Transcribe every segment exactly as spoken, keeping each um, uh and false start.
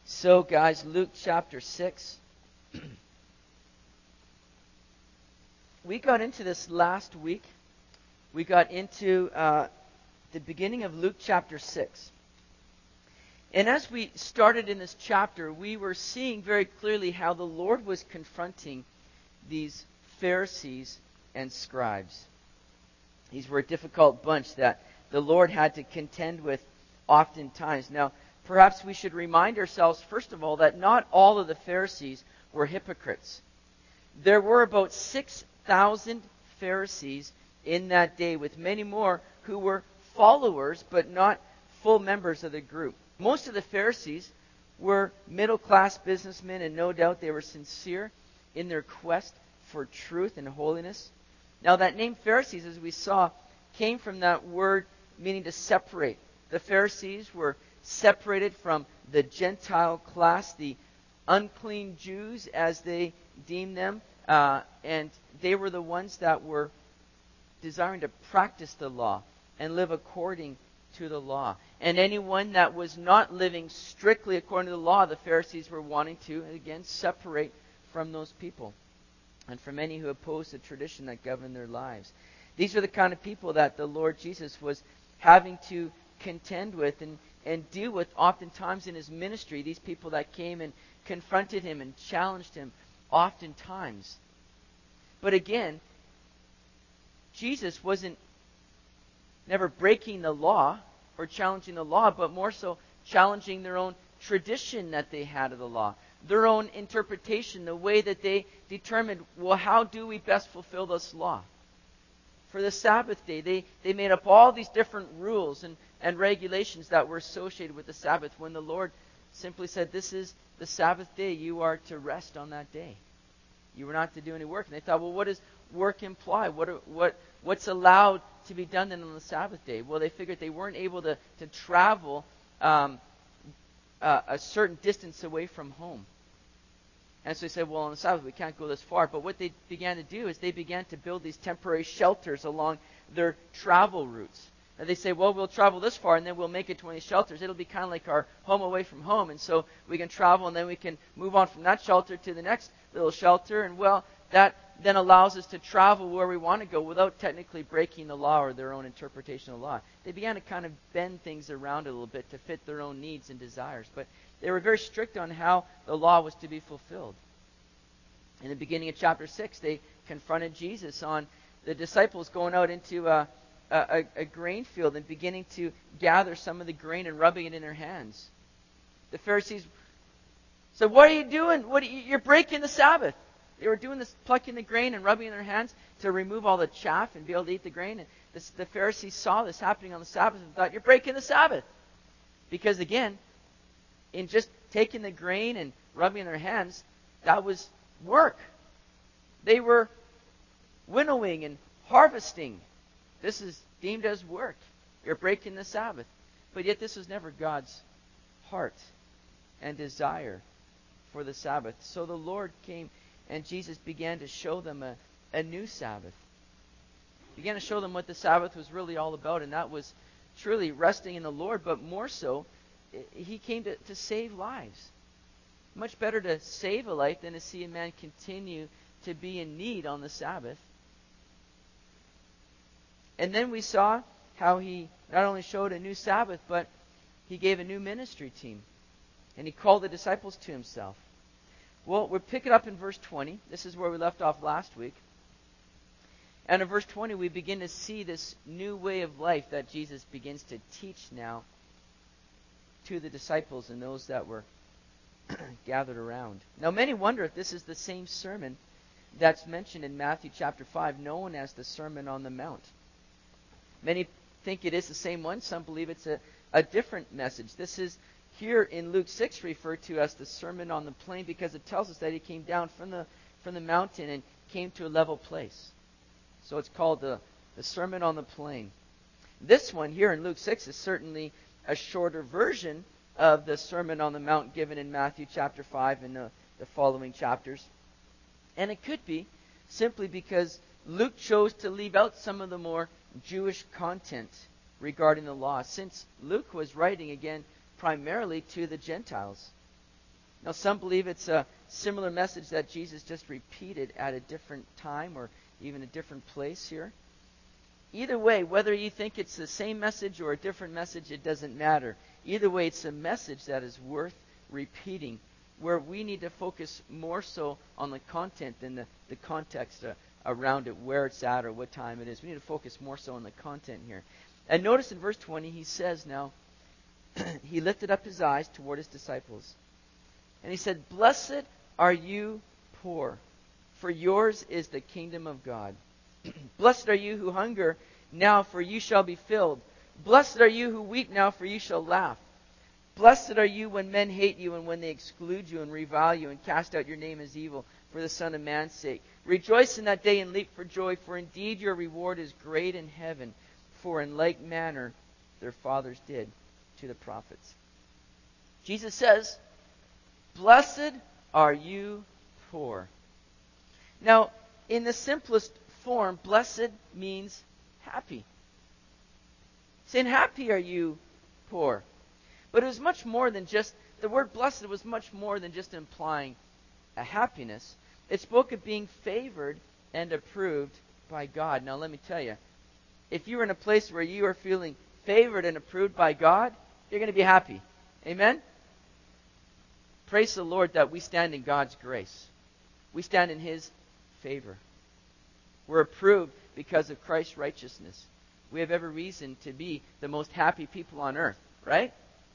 So, guys, Luke chapter six. We got into this last week. We got into uh, the beginning of Luke chapter six. And as we started in this chapter, we were seeing very clearly how the Lord was confronting these Pharisees and scribes. These were a difficult bunch that the Lord had to contend with oftentimes. Now, perhaps we should remind ourselves, first of all, that not all of the Pharisees were hypocrites. There were about six thousand Pharisees in that day, with many more who were followers but not full members of the group. Most of the Pharisees were middle-class businessmen, and no doubt they were sincere in their quest for truth and holiness. Now, that name Pharisees, as we saw, came from that word meaning to separate. The Pharisees were separated from the Gentile class, the unclean Jews, as they deemed them, uh, and they were the ones that were desiring to practice the law and live according to the law. And anyone that was not living strictly according to the law, the Pharisees were wanting to, again, separate from those people and from any who opposed the tradition that governed their lives. These are the kind of people that the Lord Jesus was having to contend with and, and deal with oftentimes in his ministry. These people that came and confronted him and challenged him oftentimes. But again, Jesus wasn't never breaking the law or challenging the law, but more so challenging their own tradition that they had of the law, their own interpretation, the way that they determined, well, how do we best fulfill this law? For the Sabbath day, they, they made up all these different rules and, and regulations that were associated with the Sabbath, when the Lord simply said, this is the Sabbath day, you are to rest on that day. You were not to do any work. And they thought, well, what does work imply? What are, what what's allowed to be done then on the Sabbath day? Well, they figured they weren't able to, to travel um, uh, a certain distance away from home. And so they said, well, on the Sabbath we can't go this far. But what they began to do is they began to build these temporary shelters along their travel routes. And they say, well, we'll travel this far and then we'll make it to one of these shelters. It'll be kind of like our home away from home. And so we can travel and then we can move on from that shelter to the next little shelter. And well, that then allows us to travel where we want to go without technically breaking the law or their own interpretation of the law. They began to kind of bend things around a little bit to fit their own needs and desires. But they were very strict on how the law was to be fulfilled. In the beginning of chapter six, they confronted Jesus on the disciples going out into a, a, a grain field and beginning to gather some of the grain and rubbing it in their hands. The Pharisees said, what are you doing? What are you, you're breaking the Sabbath. They were doing this, plucking the grain and rubbing it in their hands to remove all the chaff and be able to eat the grain. And this, the Pharisees saw this happening on the Sabbath and thought, you're breaking the Sabbath. Because again, in just taking the grain and rubbing it in their hands, that was work. They were winnowing and harvesting. This is deemed as work. You're breaking the Sabbath. But yet this was never God's heart and desire for the Sabbath. So the Lord came and Jesus began to show them a, a new Sabbath. He began to show them what the Sabbath was really all about, and that was truly resting in the Lord, but more so, he came to, to save lives. Much better to save a life than to see a man continue to be in need on the Sabbath. And then we saw how he not only showed a new Sabbath, but he gave a new ministry team. And he called the disciples to himself. Well, we'll pick it up in verse twenty. This is where we left off last week. And in verse twenty, we begin to see this new way of life that Jesus begins to teach now to the disciples and those that were gathered around. Now, many wonder if this is the same sermon that's mentioned in Matthew chapter five, known as the Sermon on the Mount. Many think it is the same one. Some believe it's a, a different message. This is here in Luke six referred to as the Sermon on the Plain, because it tells us that he came down from the from the mountain and came to a level place. So it's called the, the Sermon on the Plain. This one here in Luke six is certainly a shorter version of the Sermon on the Mount given in Matthew chapter five and the, the following chapters. And it could be simply because Luke chose to leave out some of the more Jewish content regarding the law, since Luke was writing again primarily to the Gentiles. Now, some believe it's a similar message that Jesus just repeated at a different time or even a different place here. Either way, whether you think it's the same message or a different message, it doesn't matter. Either way, it's a message that is worth repeating, where we need to focus more so on the content than the, the context uh, around it, where it's at or what time it is. We need to focus more so on the content here. And notice in verse twenty, he says now, he lifted up his eyes toward his disciples. And he said, "Blessed are you poor, for yours is the kingdom of God. Blessed are you who hunger now, for you shall be filled. Blessed are you who weep now, for you shall laugh. Blessed are you when men hate you and when they exclude you and revile you and cast out your name as evil for the Son of Man's sake. Rejoice in that day and leap for joy, for indeed your reward is great in heaven. For in like manner their fathers did to the prophets." Jesus says, "Blessed are you poor." Now, in the simplest form, blessed means happy. Saying, happy are you poor. But it was much more than just, the word blessed was much more than just implying a happiness. It spoke of being favored and approved by God. Now let me tell you, if you're in a place where you are feeling favored and approved by God, you're going to be happy. Amen? Praise the Lord that we stand in God's grace. We stand in His favor. We're approved because of Christ's righteousness. We have every reason to be the most happy people on earth, right?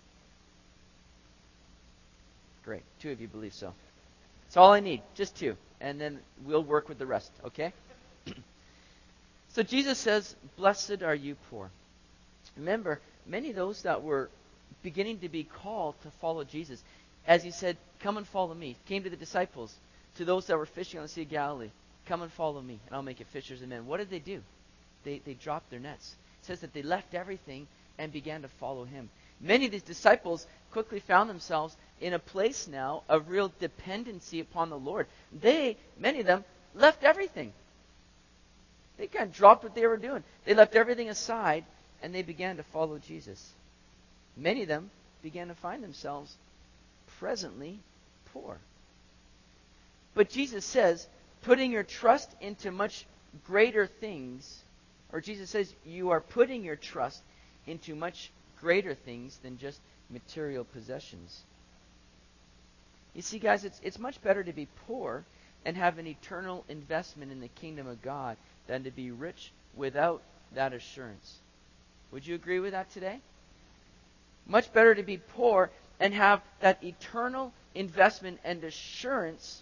Great. Two of you believe so. That's all I need. Just two. And then we'll work with the rest, okay? So Jesus says, "Blessed are you poor." Remember, many of those that were beginning to be called to follow Jesus, as He said, "Come and follow me," came to the disciples, to those that were fishing on the Sea of Galilee, "Come and follow me, and I'll make you fishers of men." What did they do? They, they dropped their nets. It says that they left everything and began to follow Him. Many of these disciples quickly found themselves in a place now of real dependency upon the Lord. They, many of them, left everything. They kind of dropped what they were doing. They left everything aside and they began to follow Jesus. Many of them began to find themselves presently poor. But Jesus says, putting your trust into much greater things, or Jesus says, you are putting your trust into much greater things than just material possessions. You see, guys, it's it's much better to be poor and have an eternal investment in the kingdom of God than to be rich without that assurance. Would you agree with that today? Much better to be poor and have that eternal investment and assurance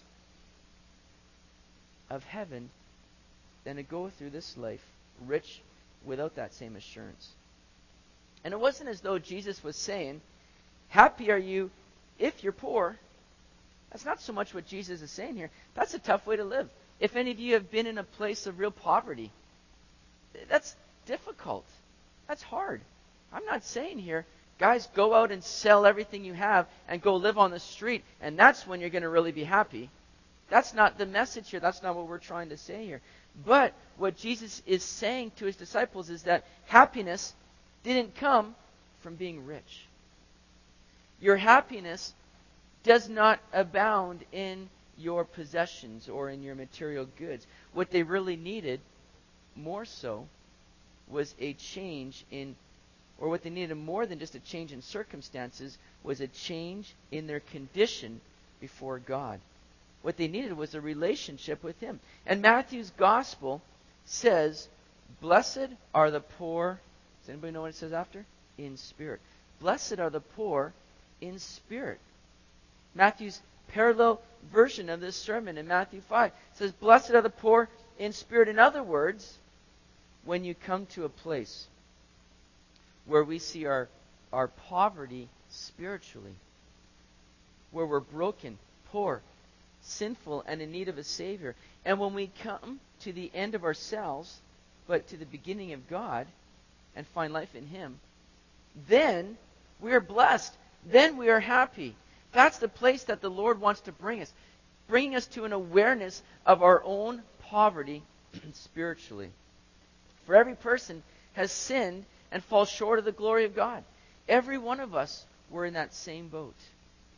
of heaven than to go through this life rich without that same assurance. And it wasn't as though Jesus was saying, happy are you if you're poor. That's not so much what Jesus is saying here. That's a tough way to live. If any of you have been in a place of real poverty, that's difficult. That's hard. I'm not saying here, guys, go out and sell everything you have and go live on the street, and that's when you're going to really be happy. That's not the message here. That's not what we're trying to say here. But what Jesus is saying to His disciples is that happiness didn't come from being rich. Your happiness does not abound in your possessions or in your material goods. What they really needed, more so, was a change in, or what they needed more than just a change in circumstances, was a change in their condition before God. What they needed was a relationship with Him. And Matthew's gospel says, blessed are the poor. Does anybody know what it says after? In spirit. Blessed are the poor in spirit. Matthew's parallel version of this sermon in Matthew five says, blessed are the poor in spirit. In other words, when you come to a place where we see our, our poverty spiritually, where we're broken, poor, sinful, and in need of a Savior, and when we come to the end of ourselves, but to the beginning of God, and find life in Him, then we are blessed. Then we are happy. That's the place that the Lord wants to bring us, bringing us to an awareness of our own poverty spiritually. For every person has sinned and falls short of the glory of God. Every one of us were in that same boat.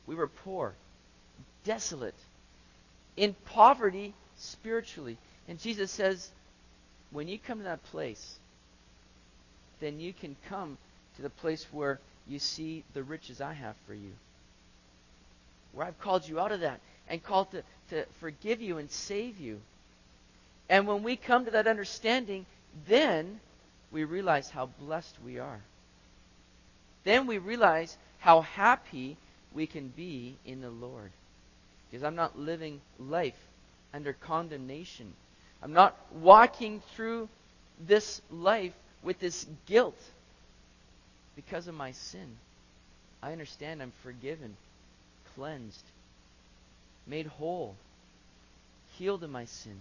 We were poor, desolate, in poverty spiritually. And Jesus says, when you come to that place, then you can come to the place where you see the riches I have for you. Where I've called you out of that and called to, to forgive you and save you. And when we come to that understanding, then we realize how blessed we are. Then we realize how happy we can be in the Lord. Because I'm not living life under condemnation. I'm not walking through this life with this guilt because of my sin. I understand I'm forgiven, cleansed, made whole, healed of my sin.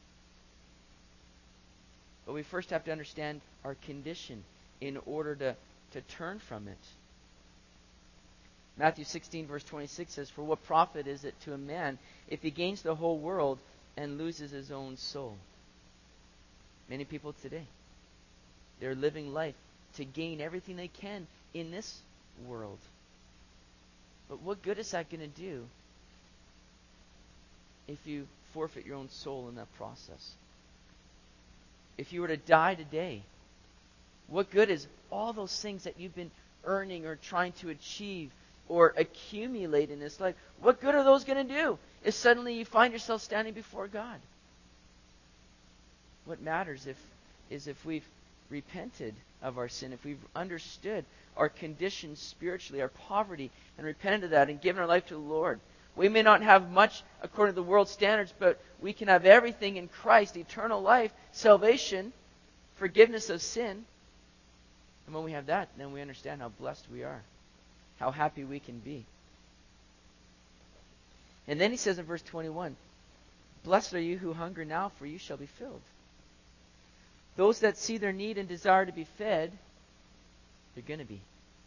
But we first have to understand our condition in order to, to turn from it. Matthew sixteen verse twenty-six says, "For what profit is it to a man if he gains the whole world and loses his own soul?" Many people today, they're living life to gain everything they can in this world. But what good is that going to do if you forfeit your own soul in that process? If you were to die today, what good is all those things that you've been earning or trying to achieve or accumulate in this life? What good are those going to do if suddenly you find yourself standing before God? What matters if is if we've repented of our sin, if we've understood our condition spiritually, our poverty, and repented of that and given our life to the Lord. We may not have much according to the world's standards, but we can have everything in Christ, eternal life, salvation, forgiveness of sin. And when we have that, then we understand how blessed we are, how happy we can be. And then he says in verse twenty-one, "Blessed are you who hunger now, for you shall be filled." Those that see their need and desire to be fed, they're going to be.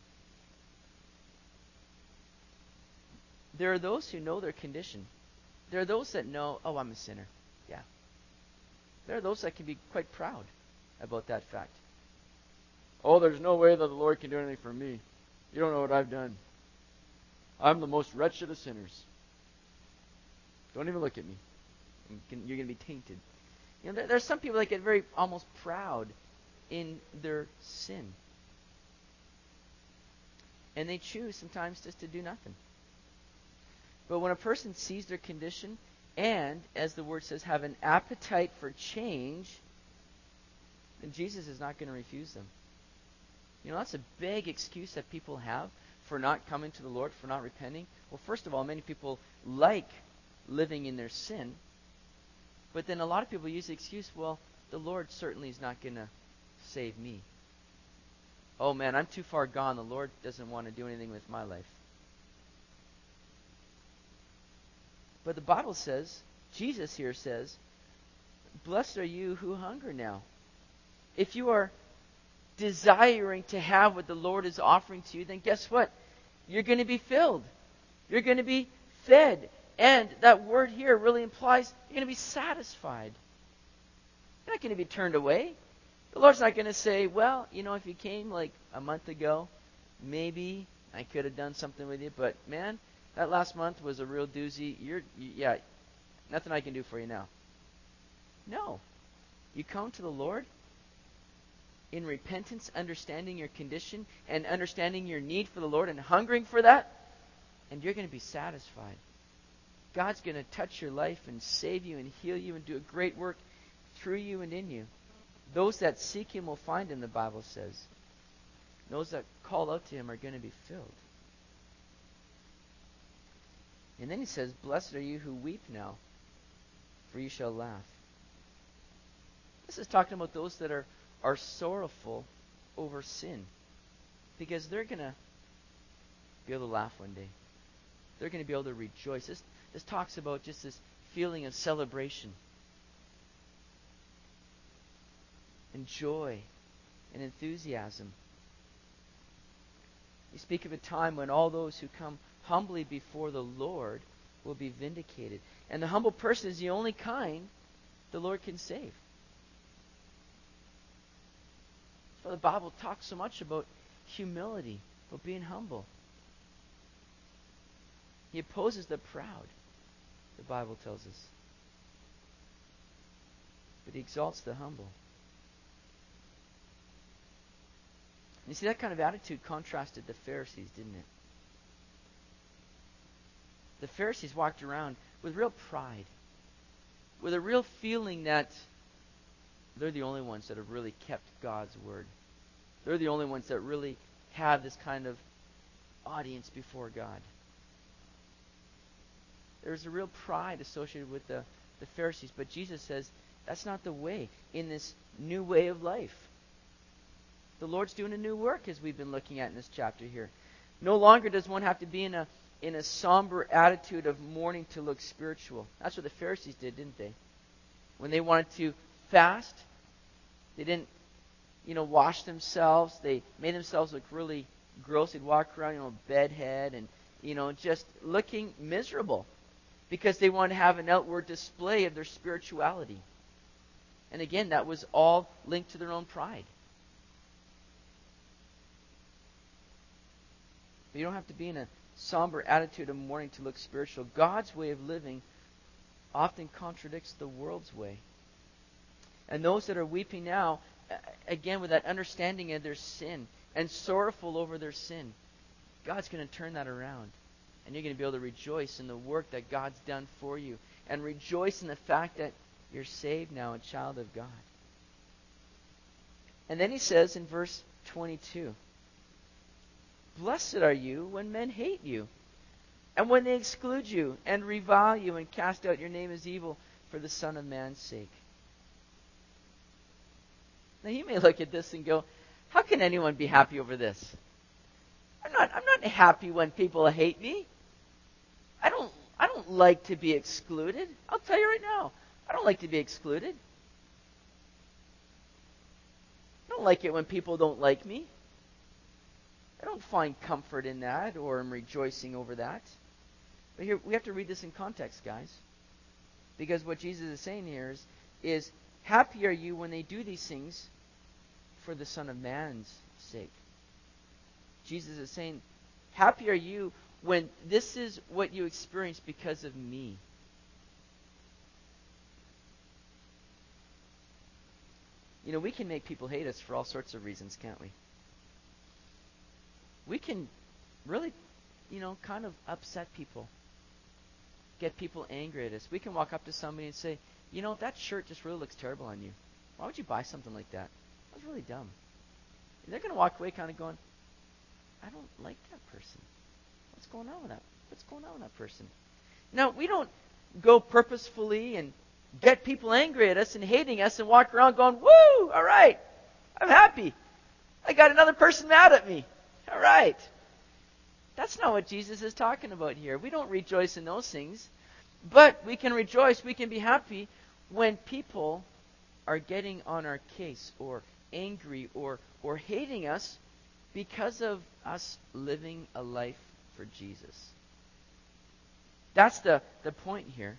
There are those who know their condition. There are those that know, oh, I'm a sinner. Yeah. There are those that can be quite proud about that fact. Oh, there's no way that the Lord can do anything for me. You don't know what I've done. I'm the most wretched of sinners. Don't even look at me. You're going to be tainted. You know, there, there are some people that get very almost proud in their sin. And they choose sometimes just to do nothing. But when a person sees their condition and, as the word says, have an appetite for change, then Jesus is not going to refuse them. You know, that's a big excuse that people have for not coming to the Lord, for not repenting. Well, first of all, many people like living in their sin. But then a lot of people use the excuse, well, the Lord certainly is not going to save me. Oh man, I'm too far gone. The Lord doesn't want to do anything with my life. But the Bible says, Jesus here says, blessed are you who hunger now. If you are desiring to have what the Lord is offering to you, then guess what? You're going to be filled. You're going to be fed. And that word here really implies you're going to be satisfied. You're not going to be turned away. The Lord's not going to say, well, you know, if you came like a month ago, maybe I could have done something with you, but man, that last month was a real doozy. You're, you, yeah, nothing I can do for you now. No. You come to the Lord in repentance, understanding your condition and understanding your need for the Lord and hungering for that, and you're going to be satisfied. God's going to touch your life and save you and heal you and do a great work through you and in you. Those that seek Him will find Him, the Bible says. Those that call out to Him are going to be filled. And then He says, blessed are you who weep now, for you shall laugh. This is talking about those that are, are sorrowful over sin, because they're going to be able to laugh one day. They're going to be able to rejoice. This, this talks about just this feeling of celebration and joy and enthusiasm. You speak of a time when all those who come humbly before the Lord will be vindicated. And the humble person is the only kind the Lord can save. So the Bible talks so much about humility, about being humble. He opposes the proud, the Bible tells us. But he exalts the humble. You see, that kind of attitude contrasted the Pharisees, didn't it? The Pharisees walked around with real pride, with a real feeling that they're the only ones that have really kept God's word. They're the only ones that really have this kind of audience before God. There's a real pride associated with the, the Pharisees, but Jesus says that's not the way in this new way of life. The Lord's doing a new work, as we've been looking at in this chapter here. No longer does one have to be in a in a somber attitude of mourning to look spiritual. That's what the Pharisees did, didn't they? When they wanted to fast, they didn't, you know, wash themselves. They made themselves look really gross. They'd walk around, you know, bedhead and, you know, just looking miserable because they wanted to have an outward display of their spirituality. And again, that was all linked to their own pride. But you don't have to be in a somber attitude of mourning to look spiritual. God's way of living often contradicts the world's way. And those that are weeping now, again, with that understanding of their sin and sorrowful over their sin, God's going to turn that around. And you're going to be able to rejoice in the work that God's done for you. And rejoice in the fact that you're saved now, a child of God. And then he says in verse twenty-two, "Blessed are you when men hate you, and when they exclude you, and revile you, and cast out your name as evil for the Son of Man's sake." Now you may look at this and go, how can anyone be happy over this? I'm not I'm not happy when people hate me. I don't I don't like to be excluded. I'll tell you right now, I don't like to be excluded. I don't like it when people don't like me. I don't find comfort in that or am rejoicing over that. But here, we have to read this in context, guys. Because what Jesus is saying here is, is happy are you when they do these things for the Son of Man's sake. Jesus is saying, happy are you when this is what you experience because of me. You know, we can make people hate us for all sorts of reasons, can't we? We can really, you know, kind of upset people. Get people angry at us. We can walk up to somebody and say, you know, that shirt just really looks terrible on you. Why would you buy something like that? That's really dumb. And they're going to walk away kind of going, I don't like that person. What's going on with that? What's going on with that person? Now, we don't go purposefully and get people angry at us and hating us and walk around going, woo, all right, I'm happy. I got another person mad at me. All right. That's not what Jesus is talking about here. We don't rejoice in those things. But we can rejoice, we can be happy when people are getting on our case or angry or, or hating us because of us living a life for Jesus. That's the, the point here.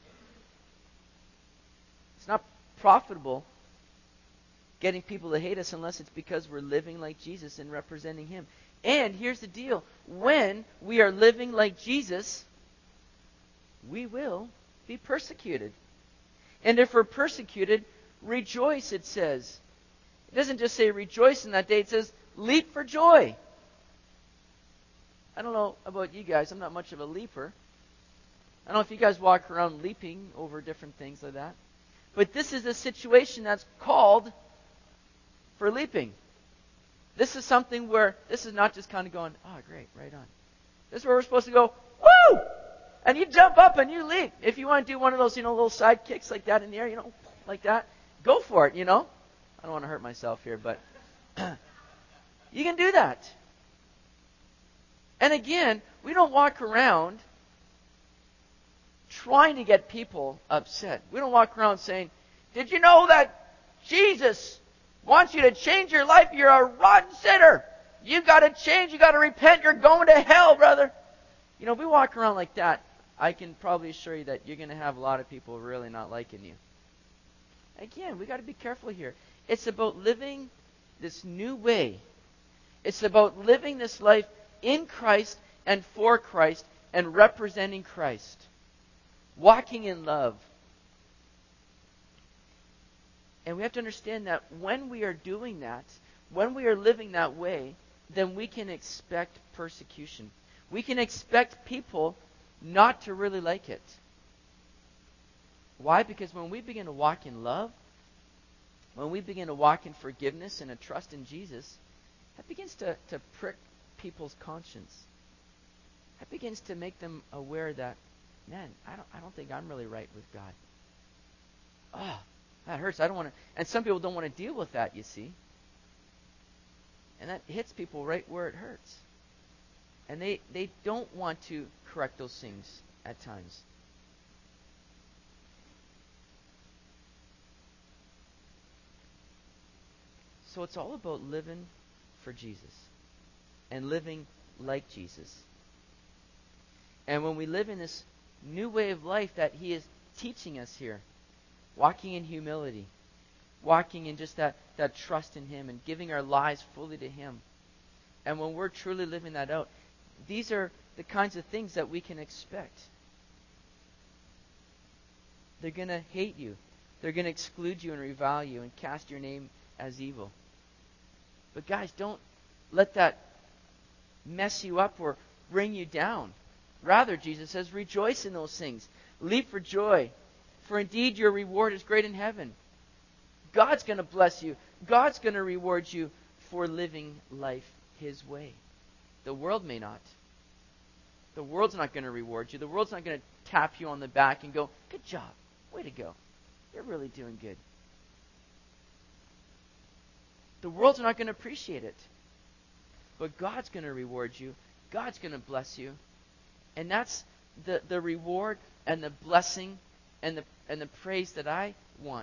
It's not profitable getting people to hate us unless it's because we're living like Jesus and representing Him. And here's the deal. When we are living like Jesus, we will be persecuted. And if we're persecuted, rejoice, it says. It doesn't just say rejoice in that day. It says leap for joy. I don't know about you guys. I'm not much of a leaper. I don't know if you guys walk around leaping over different things like that. But this is a situation that's called for leaping. This is something where this is not just kind of going, oh, great, right on. This is where we're supposed to go, woo! And you jump up and you leap. If you want to do one of those, you know, little side kicks like that in the air, you know, like that, go for it, you know. I don't want to hurt myself here, but you can do that. And again, we don't walk around trying to get people upset. We don't walk around saying, did you know that Jesus wants you to change your life? You're a rotten sinner. You got to change. You got to repent. You're going to hell, brother. You know, if we walk around like that, I can probably assure you that you're going to have a lot of people really not liking you. Again, we got to be careful here. It's about living this new way. It's about living this life in Christ and for Christ and representing Christ, walking in love. And we have to understand that when we are doing that, when we are living that way, then we can expect persecution. We can expect people not to really like it. Why? Because when we begin to walk in love, when we begin to walk in forgiveness and a trust in Jesus, that begins to, to prick people's conscience. That begins to make them aware that, man, I don't I don't think I'm really right with God. Oh, that hurts. I don't want to. And some people don't want to deal with that, you see. And that hits people right where it hurts. And they, they don't want to correct those things at times. So it's all about living for Jesus and living like Jesus. And when we live in this new way of life that He is teaching us here, walking in humility, walking in just that, that trust in Him and giving our lives fully to Him. And when we're truly living that out, these are the kinds of things that we can expect. They're going to hate you. They're going to exclude you and revile you and cast your name as evil. But guys, don't let that mess you up or bring you down. Rather, Jesus says, rejoice in those things. Leap for joy. For indeed your reward is great in heaven. God's going to bless you. God's going to reward you for living life His way. The world may not. The world's not going to reward you. The world's not going to tap you on the back and go, good job. Way to go. You're really doing good. The world's not going to appreciate it. But God's going to reward you. God's going to bless you. And that's the, the reward and the blessing and the and the praise that I want.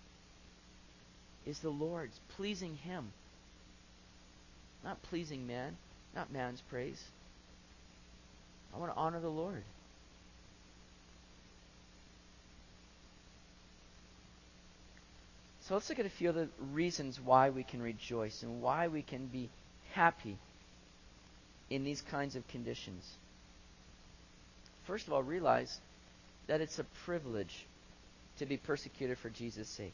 Is the Lord's, pleasing Him. Not pleasing man, not man's praise. I want to honor the Lord. So let's look at a few of the reasons why we can rejoice and why we can be happy in these kinds of conditions. First of all, realize that it's a privilege to be persecuted for Jesus' sake.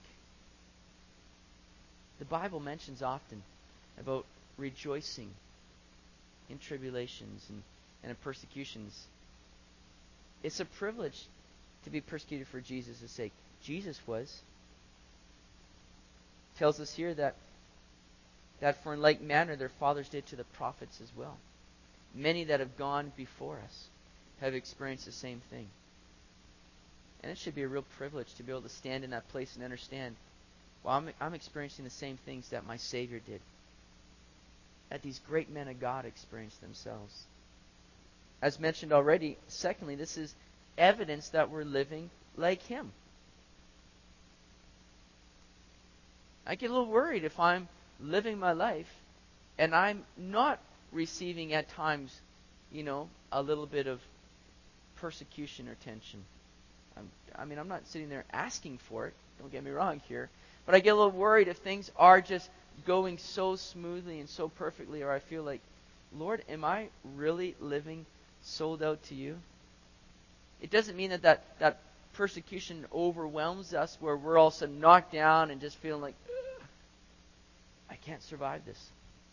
The Bible mentions often about rejoicing in tribulations and, and in persecutions. It's a privilege to be persecuted for Jesus' sake. Jesus was. Tells us here that that for in like manner their fathers did to the prophets as well. Many that have gone before us have experienced the same thing. And it should be a real privilege to be able to stand in that place and understand, well, I'm, I'm experiencing the same things that my Savior did. That these great men of God experienced themselves. As mentioned already, secondly, this is evidence that we're living like Him. I get a little worried if I'm living my life and I'm not receiving at times, you know, a little bit of persecution or tension. I'm, I mean, I'm not sitting there asking for it. Don't get me wrong here. But I get a little worried if things are just going so smoothly and so perfectly, or I feel like, Lord, am I really living sold out to You? It doesn't mean that that, that persecution overwhelms us where we're all of a sudden knocked down and just feeling like, I can't survive this.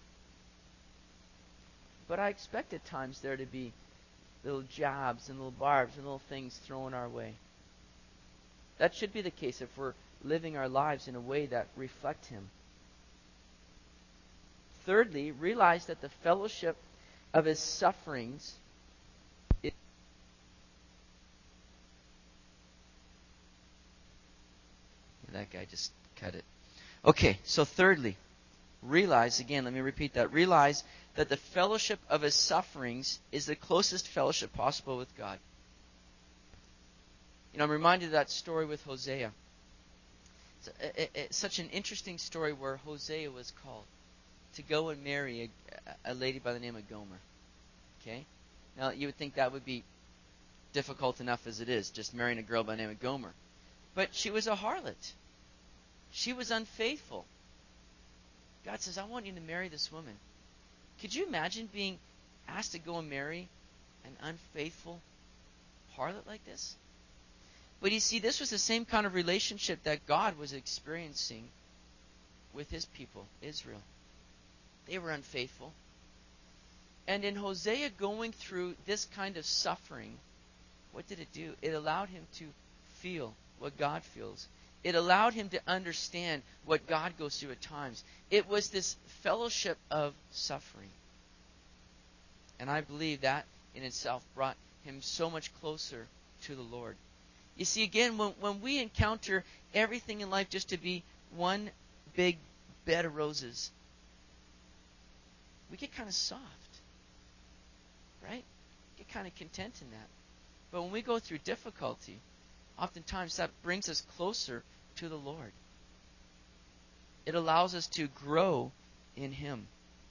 But I expect at times there to be little jabs and little barbs and little things thrown our way. That should be the case if we're living our lives in a way that reflect Him. Thirdly, realize that the fellowship of His sufferings is that guy just cut it. Okay, so thirdly, realize, again, let me repeat that. Realize that the fellowship of His sufferings is the closest fellowship possible with God. You know, I'm reminded of that story with Hosea. It's, a, a, a, such an interesting story where Hosea was called to go and marry a, a lady by the name of Gomer. Okay? Now, you would think that would be difficult enough as it is, just marrying a girl by the name of Gomer. But she was a harlot. She was unfaithful. God says, I want you to marry this woman. Could you imagine being asked to go and marry an unfaithful harlot like this? But you see, this was the same kind of relationship that God was experiencing with his people, Israel. They were unfaithful. And in Hosea going through this kind of suffering, what did it do? It allowed him to feel what God feels. It allowed him to understand what God goes through at times. It was this fellowship of suffering. And I believe that in itself brought him so much closer to the Lord. You see, again, when, when we encounter everything in life just to be one big bed of roses, we get kind of soft. Right? Get kind of content in that. But when we go through difficulty, oftentimes that brings us closer to the Lord. It allows us to grow in him.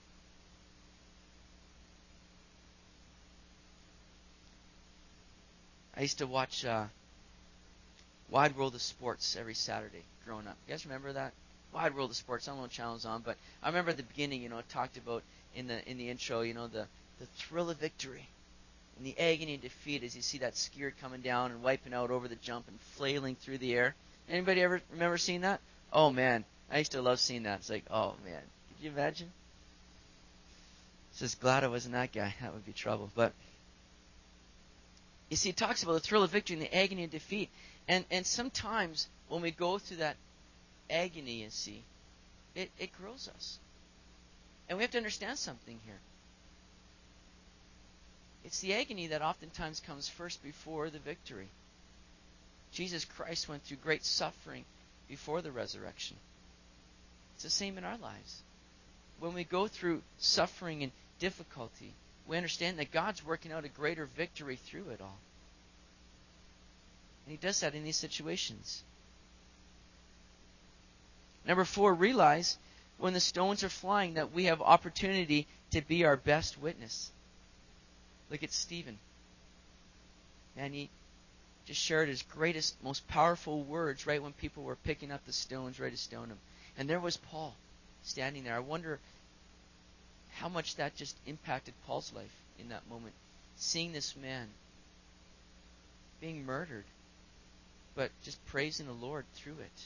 I used to watch uh, Wide World of Sports every Saturday growing up. You guys remember that? Wide World of Sports. I don't know what channel it's on, but I remember at the beginning, you know, it talked about in the in the intro, you know, the, the thrill of victory and the agony and defeat as you see that skier coming down and wiping out over the jump and flailing through the air. Anybody ever remember seeing that? Oh, man. I used to love seeing that. It's like, oh, man. Could you imagine? Just glad I wasn't that guy. That would be trouble. But you see, it talks about the thrill of victory and the agony and defeat. And and sometimes when we go through that agony, you see, it, it grows us. And we have to understand something here. It's the agony that oftentimes comes first before the victory. Jesus Christ went through great suffering before the resurrection. It's the same in our lives. When we go through suffering and difficulty, we understand that God's working out a greater victory through it all. And he does that in these situations. Number four, realize when the stones are flying that we have opportunity to be our best witness. Look at Stephen. And he just shared his greatest, most powerful words right when people were picking up the stones ready to stone him. And there was Paul standing there. I wonder how much that just impacted Paul's life in that moment. Seeing this man being murdered, but just praising the Lord through it.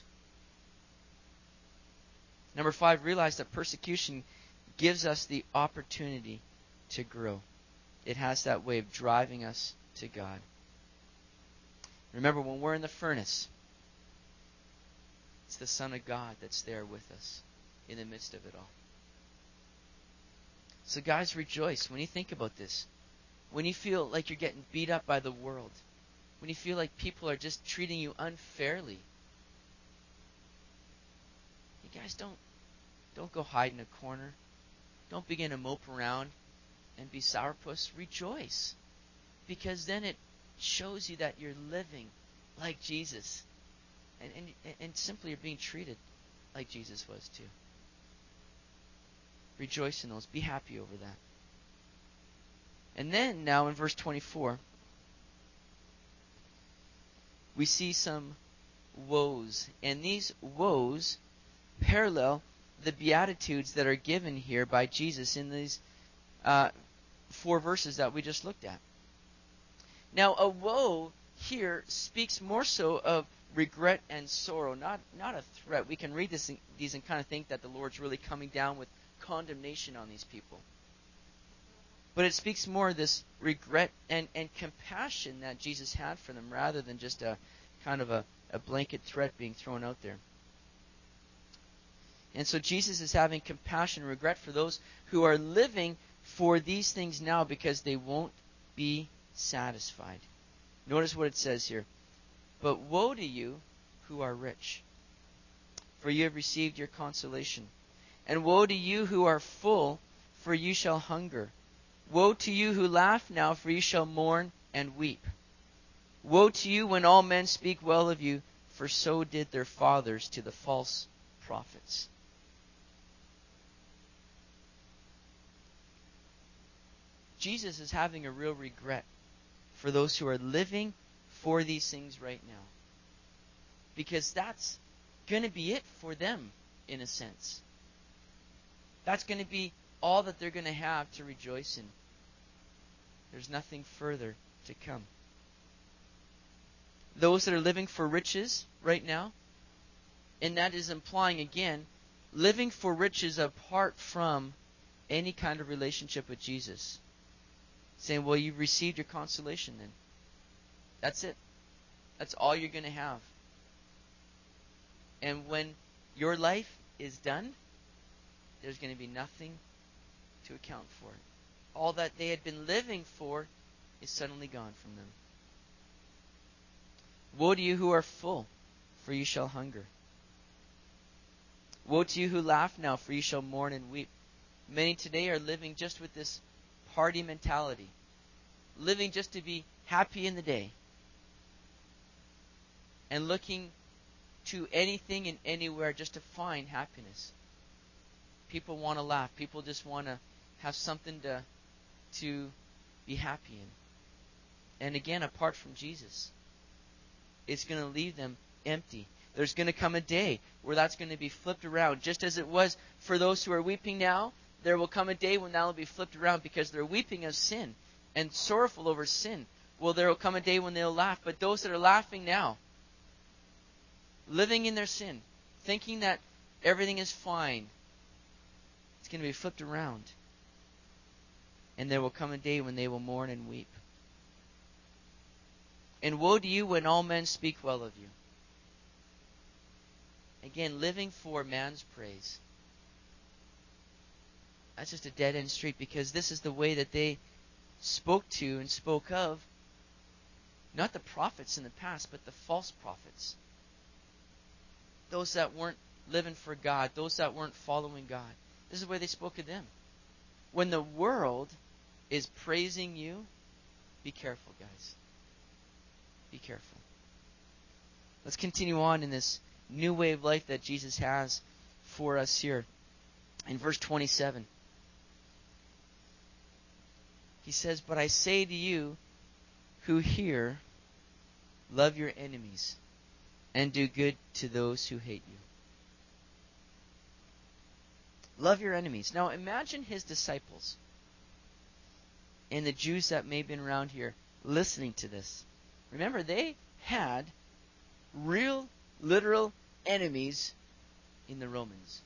Number five, realize that persecution gives us the opportunity to grow. It has that way of driving us to God. Remember, when we're in the furnace, it's the Son of God that's there with us in the midst of it all. So guys, rejoice when you think about this. When you feel like you're getting beat up by the world. When you feel like people are just treating you unfairly. You guys don't, don't go hide in a corner. Don't begin to mope around and be sourpuss. Rejoice. Because then it shows you that you're living like Jesus. And, and, and simply you're being treated like Jesus was too. Rejoice in those. Be happy over that. And then now in verse twenty-four, we see some woes. And these woes parallel the Beatitudes that are given here by Jesus in these uh, four verses that we just looked at. Now, a woe here speaks more so of regret and sorrow, not not a threat. We can read this, these and kind of think that the Lord's really coming down with condemnation on these people. But it speaks more of this regret and, and compassion that Jesus had for them rather than just a kind of a, a blanket threat being thrown out there. And so Jesus is having compassion and regret for those who are living for these things now because they won't be satisfied. Notice what it says here. But woe to you who are rich, for you have received your consolation. And woe to you who are full, for you shall hunger. Woe to you who laugh now, for you shall mourn and weep. Woe to you when all men speak well of you, for so did their fathers to the false prophets. Jesus is having a real regret for those who are living for these things right now. Because that's going to be it for them, in a sense. That's going to be all that they're going to have to rejoice in. There's nothing further to come. Those that are living for riches right now, and that is implying, again, living for riches apart from any kind of relationship with Jesus. Saying, well, you've received your consolation then. That's it. That's all you're going to have. And when your life is done, there's going to be nothing to account for it. All that they had been living for is suddenly gone from them. Woe to you who are full, for you shall hunger. Woe to you who laugh now, for you shall mourn and weep. Many today are living just with this party mentality. Living just to be happy in the day. And looking to anything and anywhere just to find happiness. People want to laugh. People just want to have something to, to be happy in. And again, apart from Jesus, it's going to leave them empty. There's going to come a day where that's going to be flipped around. Just as it was for those who are weeping now, there will come a day when that will be flipped around because they're weeping of sin and sorrowful over sin. Well, there will come a day when they'll laugh. But those that are laughing now, living in their sin, thinking that everything is fine, it's going to be flipped around. And there will come a day when they will mourn and weep. And woe to you when all men speak well of you. Again, living for man's praise. That's just a dead-end street, because this is the way that they spoke to and spoke of not the prophets in the past, but the false prophets. Those that weren't living for God, those that weren't following God. This is the way they spoke of them. When the world is praising you, be careful, guys. Be careful. Let's continue on in this new way of life that Jesus has for us here. In verse twenty-seven, he says, "But I say to you who hear, love your enemies, and do good to those who hate you." Love your enemies. Now imagine his disciples and the Jews that may have been around here listening to this. Remember, they had real, literal enemies in the Romans.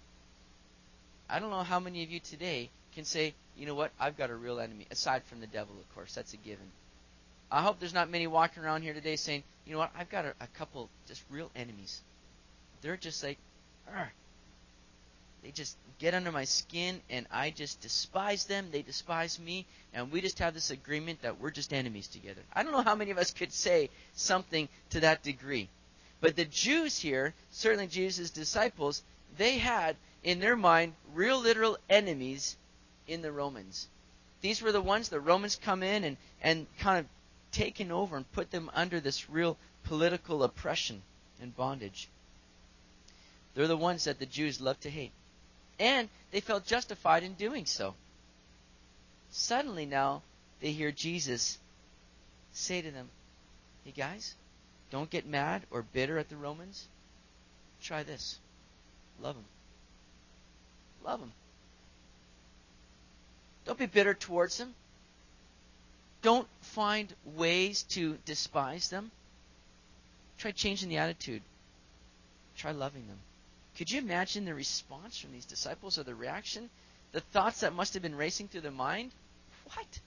I don't know how many of you today can say, you know what, I've got a real enemy, aside from the devil, of course, that's a given. I hope there's not many walking around here today saying, you know what, I've got a, a couple just real enemies. They're just like, Arr. They just get under my skin, and I just despise them, they despise me, and we just have this agreement that we're just enemies together. I don't know how many of us could say something to that degree. But the Jews here, certainly Jesus' disciples, they had in their mind real literal enemies in the Romans. These were the ones the Romans come in and, and kind of taken over and put them under this real political oppression and bondage. They're the ones that the Jews love to hate. And they felt justified in doing so. Suddenly now they hear Jesus say to them, hey guys, don't get mad or bitter at the Romans. Try this. Love them. Love them. Don't be bitter towards them. Don't find ways to despise them. Try changing the attitude. Try loving them. Could you imagine the response from these disciples, or the reaction? The thoughts that must have been racing through their mind? What?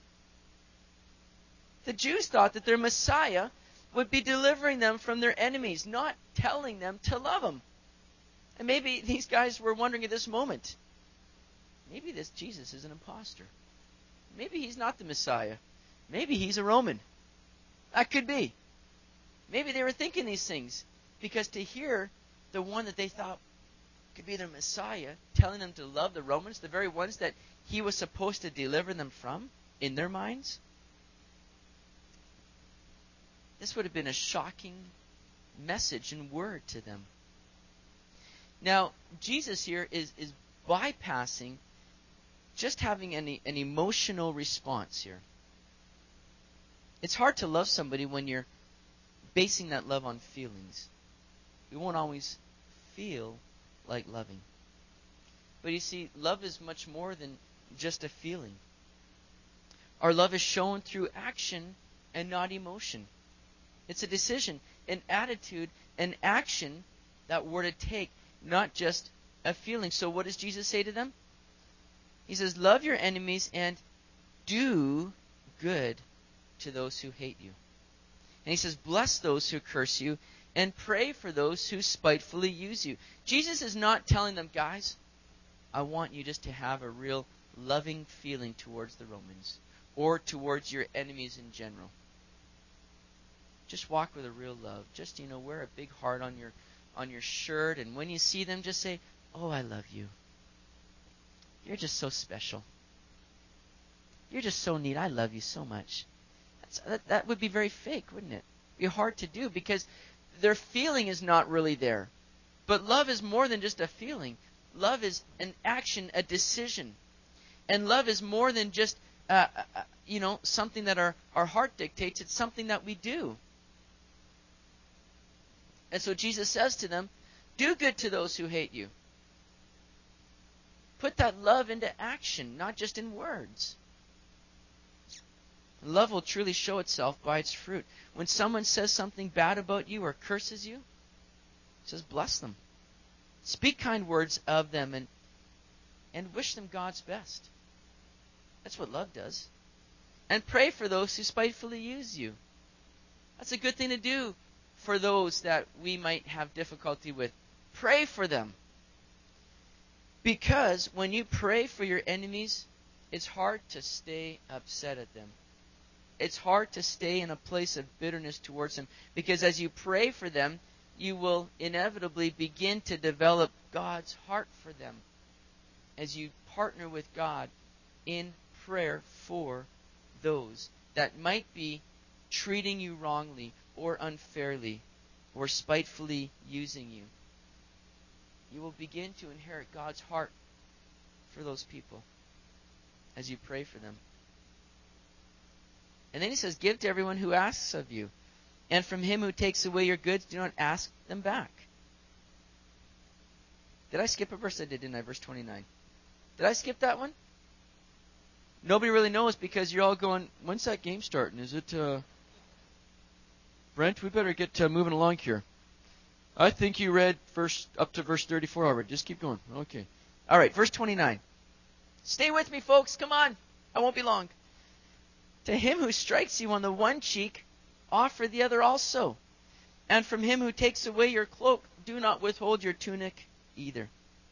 The Jews thought that their Messiah would be delivering them from their enemies, not telling them to love them. And maybe these guys were wondering at this moment, maybe this Jesus is an imposter. Maybe he's not the Messiah. Maybe he's a Roman. That could be. Maybe they were thinking these things, because to hear the one that they thought could be their Messiah telling them to love the Romans, the very ones that he was supposed to deliver them from, in their minds, this would have been a shocking message and word to them. Now, Jesus here is, is bypassing just having an, an emotional response here. It's hard to love somebody when you're basing that love on feelings. We won't always feel like loving. But you see, love is much more than just a feeling. Our love is shown through action and not emotion. It's a decision, an attitude, an action that we're to take, not just a feeling. So what does Jesus say to them? He says, love your enemies and do good to those who hate you. And he says, bless those who curse you and pray for those who spitefully use you. Jesus is not telling them, guys, I want you just to have a real loving feeling towards the Romans or towards your enemies in general. Just walk with a real love. Just, you know, wear a big heart on your on your shirt, and when you see them, just say, oh, I love you. You're just so special. You're just so neat. I love you so much. That's, that, that would be very fake, wouldn't it? Be hard to do because their feeling is not really there. But love is more than just a feeling. Love is an action, a decision. And love is more than just, uh, uh, you know, something that our, our heart dictates. It's something that we do. And so Jesus says to them, do good to those who hate you. Put that love into action, not just in words. Love will truly show itself by its fruit. When someone says something bad about you or curses you, it says bless them. Speak kind words of them and, and wish them God's best. That's what love does. And pray for those who spitefully use you. That's a good thing to do for those that we might have difficulty with. Pray for them. Because when you pray for your enemies, it's hard to stay upset at them. It's hard to stay in a place of bitterness towards them. Because as you pray for them, you will inevitably begin to develop God's heart for them. As you partner with God in prayer for those that might be treating you wrongly or unfairly or spitefully using you. You will begin to inherit God's heart for those people as you pray for them. And then he says, give to everyone who asks of you. And from him who takes away your goods, do not ask them back. Did I skip a verse? I did, didn't I? Verse twenty-nine. Did I skip that one? Nobody really knows because you're all going, when's that game starting? Is it, uh... Brent, we better get uh, moving along here. I think you read verse up to verse thirty-four already. Just keep going. Okay. All right, verse twenty-nine. Stay with me, folks. Come on. I won't be long. To him who strikes you on the one cheek, offer the other also. And from him who takes away your cloak, do not withhold your tunic either.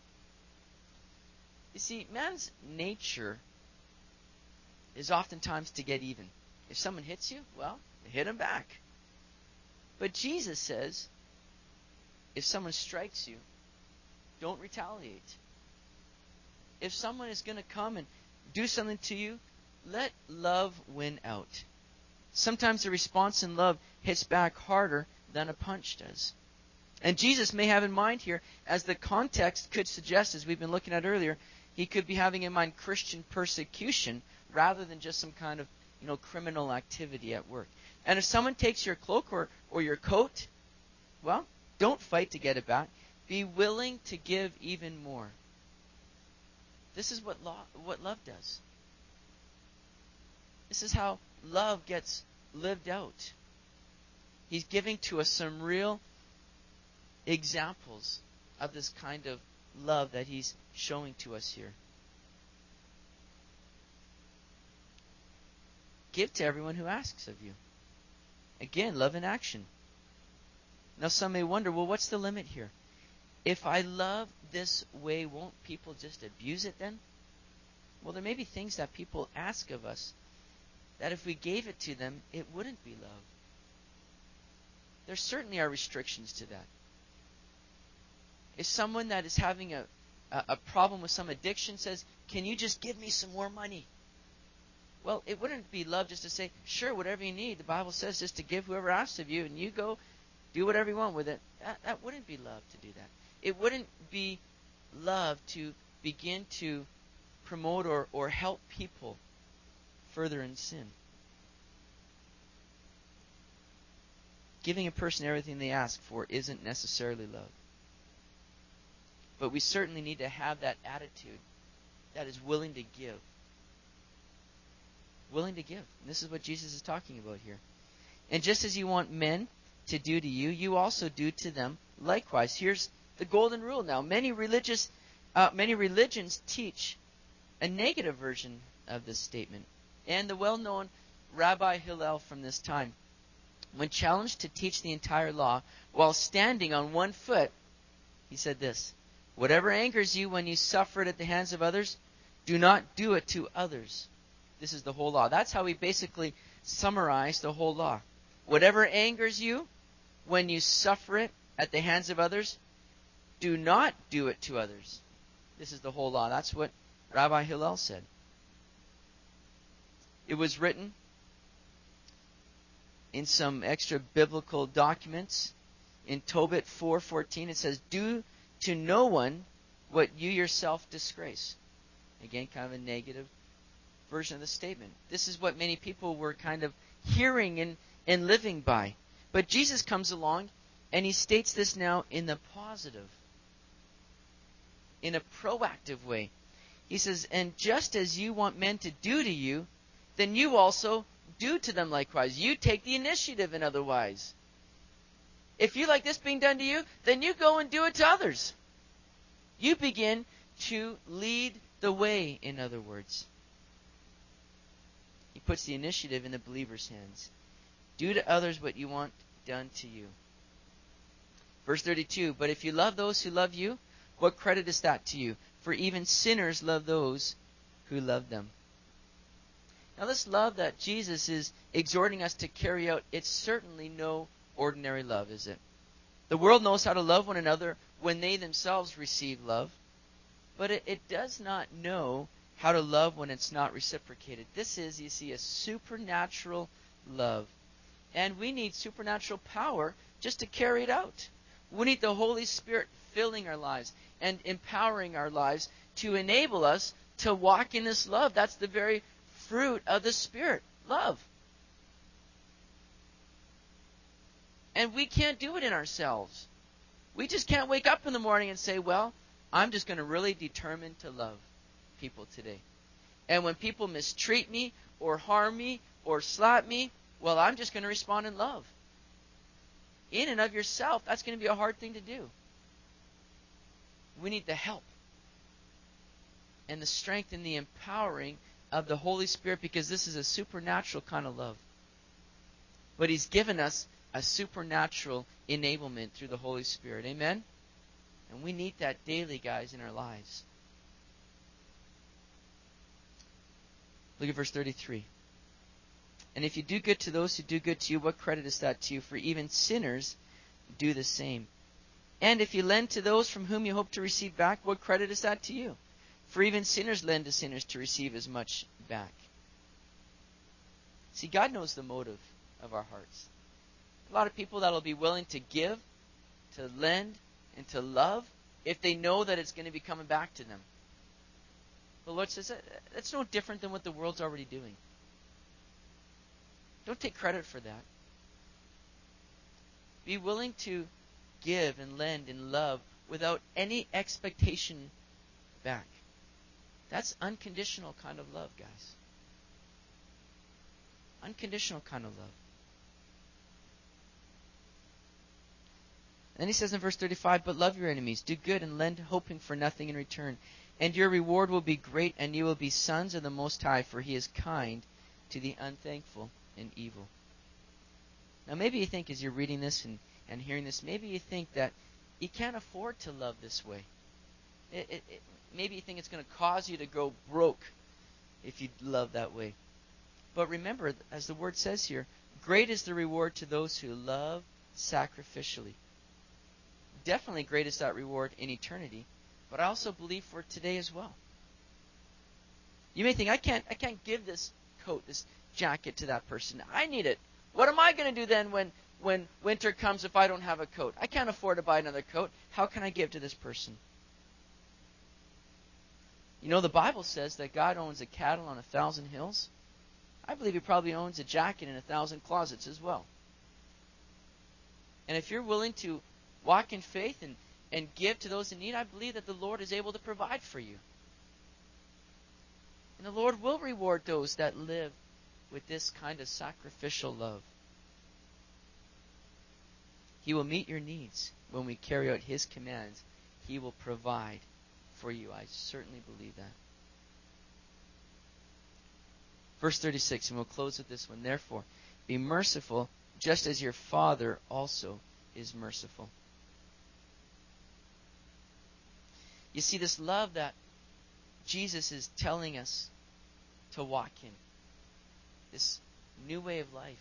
You see, man's nature is oftentimes to get even. If someone hits you, well, hit him back. But Jesus says, if someone strikes you, don't retaliate. If someone is going to come and do something to you, let love win out. Sometimes the response in love hits back harder than a punch does. And Jesus may have in mind here, as the context could suggest, as we've been looking at earlier, he could be having in mind Christian persecution rather than just some kind of, you know, criminal activity at work. And if someone takes your cloak or, or your coat, well, don't fight to get it back. Be willing to give even more. This is what, lo- what love does. This is how love gets lived out. He's giving to us some real examples of this kind of love that he's showing to us here. Give to everyone who asks of you. Again, love in action. Now some may wonder, well, what's the limit here? If I love this way, won't people just abuse it then? Well, there may be things that people ask of us that if we gave it to them, it wouldn't be love. There certainly are restrictions to that. If someone that is having a, a, a problem with some addiction says, can you just give me some more money? Well, it wouldn't be love just to say, sure, whatever you need. The Bible says just to give whoever asks of you, and you go do whatever you want with it. That, that wouldn't be love to do that. It wouldn't be love to begin to promote or, or help people further in sin. Giving a person everything they ask for isn't necessarily love. But we certainly need to have that attitude that is willing to give. willing to give. And this is what Jesus is talking about here. And just as you want men to do to you, you also do to them likewise. Here's the golden rule now. Many religious, uh, many religions teach a negative version of this statement. And the well-known Rabbi Hillel from this time, when challenged to teach the entire law while standing on one foot, he said this: whatever angers you when you suffer it at the hands of others, do not do it to others. This is the whole law. That's how he basically summarized the whole law. Whatever angers you when you suffer it at the hands of others, do not do it to others. This is the whole law. That's what Rabbi Hillel said. It was written in some extra biblical documents. In Tobit four fourteen, it says, do to no one what you yourself disgrace. Again, kind of a negative version of the statement. This is what many people were kind of hearing and, and living by. But Jesus comes along and he states this now in the positive, in a proactive way. He says, and just as you want men to do to you, then you also do to them likewise. You take the initiative, in other words. If you like this being done to you, then you go and do it to others. You begin to lead the way, in other words. He puts the initiative in the believer's hands. Do to others what you want done to you. Verse thirty-two, but if you love those who love you, what credit is that to you? For even sinners love those who love them. Now this love that Jesus is exhorting us to carry out, it's certainly no ordinary love, is it? The world knows how to love one another when they themselves receive love, but it, it does not know how to love when it's not reciprocated. This is, you see, a supernatural love. And we need supernatural power just to carry it out. We need the Holy Spirit filling our lives and empowering our lives to enable us to walk in this love. That's the very fruit of the Spirit, love. And we can't do it in ourselves. We just can't wake up in the morning and say, well, I'm just going to really determine to love people today. And when people mistreat me or harm me or slap me, well, I'm just going to respond in love. In and of yourself, that's going to be a hard thing to do. We need the help and the strength and the empowering of the Holy Spirit, because this is a supernatural kind of love. But He's given us a supernatural enablement through the Holy Spirit. Amen? And we need that daily, guys, in our lives. Look at verse thirty-three. And if you do good to those who do good to you, what credit is that to you? For even sinners do the same. And if you lend to those from whom you hope to receive back, what credit is that to you? For even sinners lend to sinners to receive as much back. See, God knows the motive of our hearts. A lot of people that will be willing to give, to lend, and to love if they know that it's going to be coming back to them. The Lord says that, that's no different than what the world's already doing. Don't take credit for that. Be willing to give and lend and love without any expectation back. That's unconditional kind of love, guys. Unconditional kind of love. And then he says in verse thirty-five, but love your enemies, do good and lend, hoping for nothing in return. And your reward will be great, and you will be sons of the Most High, for He is kind to the unthankful and evil. Now maybe you think, as you're reading this and, and hearing this, maybe you think that you can't afford to love this way. It, it, it, maybe you think it's going to cause you to go broke if you love that way. But remember, as the word says here, great is the reward to those who love sacrificially. Definitely great is that reward in eternity, but I also believe for today as well. You may think, I can't, I can't give this coat, this jacket to that person. I need it. What am I going to do then when, when winter comes if I don't have a coat? I can't afford to buy another coat. How can I give to this person? You know, the Bible says that God owns a cattle on a thousand hills. I believe He probably owns a jacket in a thousand closets as well. And if you're willing to walk in faith and, and give to those in need, I believe that the Lord is able to provide for you. And the Lord will reward those that live with this kind of sacrificial love. He will meet your needs when we carry out His commands. He will provide for you. I certainly believe that. Verse thirty-six, and we'll close with this one. Therefore, be merciful, just as your Father also is merciful. You see, this love that Jesus is telling us to walk in, this new way of life.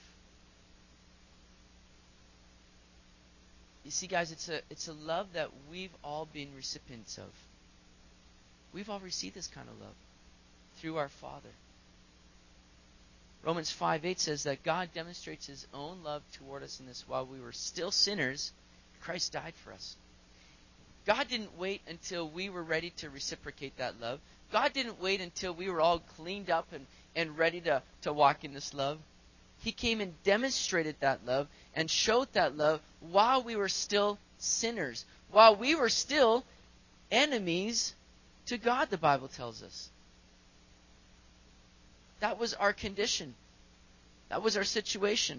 You see, guys, it's a it's a love that we've all been recipients of. We've all received this kind of love through our Father. Romans five eight says that God demonstrates His own love toward us in this: while we were still sinners, Christ died for us. God didn't wait until we were ready to reciprocate that love. God didn't wait until we were all cleaned up and, and ready to, to walk in this love. He came and demonstrated that love and showed that love while we were still sinners, while we were still enemies to God, the Bible tells us. That was our condition. That was our situation.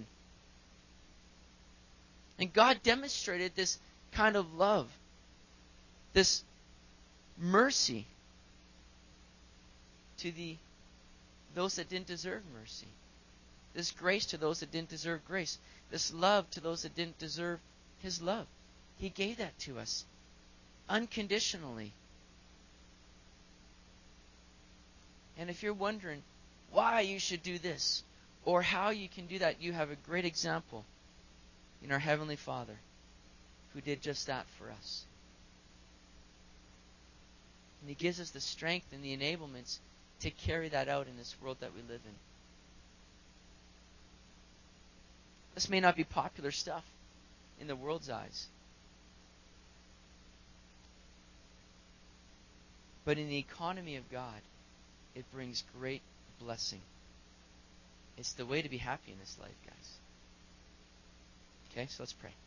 And God demonstrated this kind of love, this mercy to the those that didn't deserve mercy. This grace to those that didn't deserve grace. This love to those that didn't deserve His love. He gave that to us unconditionally. And if you're wondering why you should do this or how you can do that, you have a great example in our Heavenly Father who did just that for us. And He gives us the strength and the enablements to carry that out in this world that we live in. This may not be popular stuff in the world's eyes, but in the economy of God, it brings great blessing. It's the way to be happy in this life, guys. Okay, so let's pray.